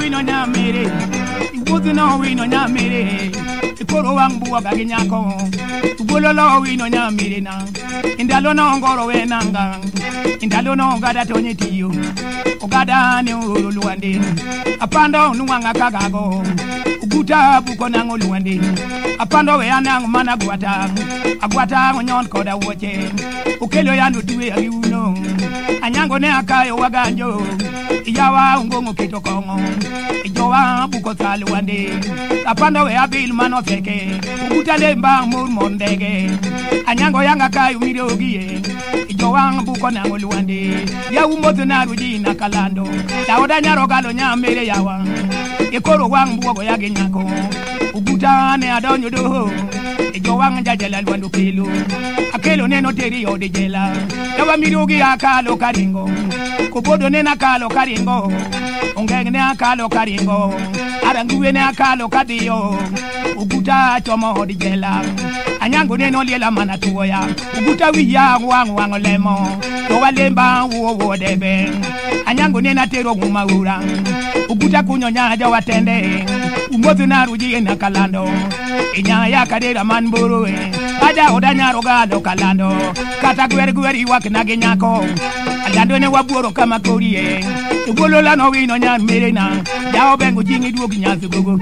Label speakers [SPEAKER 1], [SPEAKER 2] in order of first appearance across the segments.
[SPEAKER 1] wino nyamere Ibudu no wino nyamere Ikoro wangbuwa gaginyako Ugololo wino nyamere na Indalo no ngoro wenanga Indalo no gada tonyetiyo Ogada ni uruluwande Apando nuwanga kagago Uguta buko nango luwande Apando we anang mana guata Aguata nyon koda woche Ukelo yandu tuwe ayuno Anyango ne akayo waganjo Iyawa ungongo kito kongo Ijowa buko saluwande Apando we abil mano feke Uguta lemba murmondege Anyango yanga kayo mirogie Ijowa buko nango luwande Ya umotu naruji na kalando Daoda nyarogalo nyamere yawa Ikoro wang buogo yage nyako Uguta ne adonyo doho Ijo wang jajela luandu kilo Akelo neno teri yode jela Yawa mirugi akalo karingo Kubodo nena kalo karingo Ongeng ne akalo karingo Aranguwe ne akalo kadiyo Uguta chomo hodi jela Anyango neno liela manatuoya Uguta wiya wang lemo Towa lemba uo debe Anyango nena tero gumaura Uguta kunyonya aja watende Umotu naruji na kalando Inya ya kadera manburu Aja odanya rogalo kalando Kata gweri wakina genyako Alando ne waburo kama korie Ugolo la no wino nyan merena Jao bengu jingi duogi nyansu gogo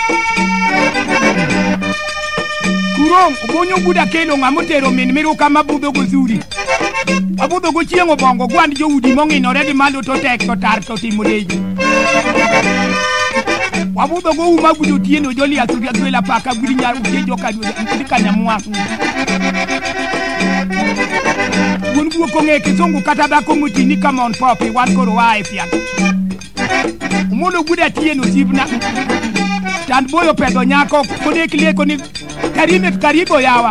[SPEAKER 1] Kurong ubonyo buda kelo ngamutero miru kama budo guzuri Abudo go chiengo bongo gwandi jo udi mongino redi malo to tek to tar to timuleji Wabudo go umabudo tieno joli asuria gwela paka guri nyaru kejo kadika nyamwa Gungu ko ngeke zongu kataba ko mutini kama on popi wan koro wa efiat Umulo buda tieno sibna Tan boyo pedo nyako kode kile ko ni karime karibo yawa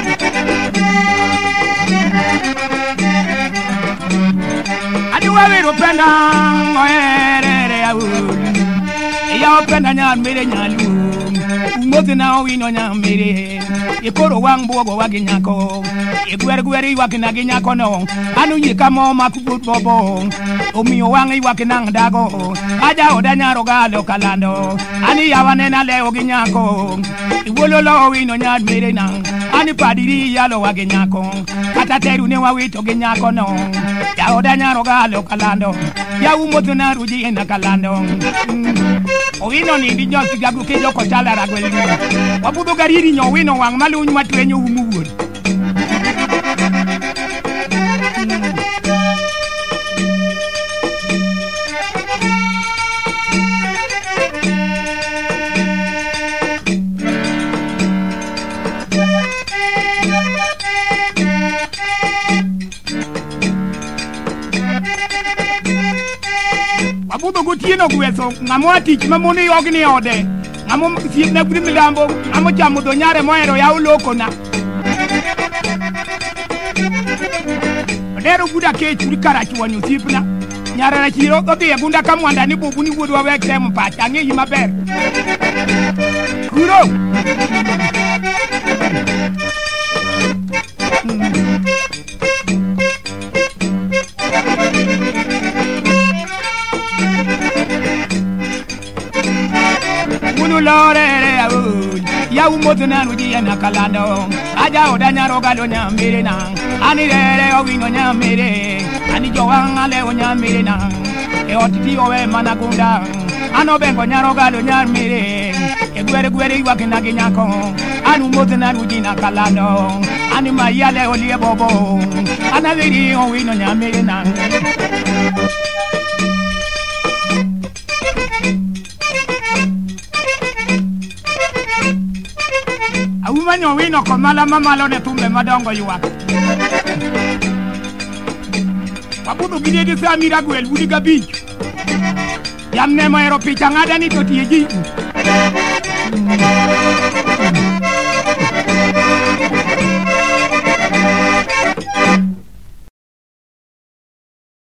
[SPEAKER 1] Aduwa penda ngoere ya Ya penda nyamere nyalu Umote na wino nyamere Ikoro wang buogo waginyako Igweri wakina ginyako no Anu yikamo makubut bobo Umiyo wangi wakinang dago Aja odanya rogalo kalando Ani yawanena leo ginyako Iwololo wino nyamere nang Ani padiri yalo waginyako Kata teru ne wawito ginyako no Ya odanya rogalo kalando Ya umote na ruji na kalando Owino ni binyo sigagu kejo ko chala ragweli Wabudo gariri nyo wino wang malu nyuma tuenyo umuwod Wabudo gutieno gweso ngamo tich mamoni yogni ode ngamo siep na gudi milambo ngamo chamo do nyare moero ya uloko na Dero guda ke churi karachi wanyo sipna nyare na chiro do de gunda kamwanda ni bubu ni wodo wa tem pa change yima ber Kuro Lore ya umoto na nuji ya nakalando Aja odanya rogalo nyamere na Ani rere owino nyamere Ani jowanga leo nyamere na E otiti owe managunda Ano bengo nyarogalo nyamere E gweri wakina ginyako Anu umoto na nuji nakalando Ani mayale olie bobo Ana viri owino nyamere na Umanyo wino komala mamalo ne tumbe madongo yuwa Wabudu gidedi samira gwel budi gabichu Yamne mo ero picha ngada ni to tieji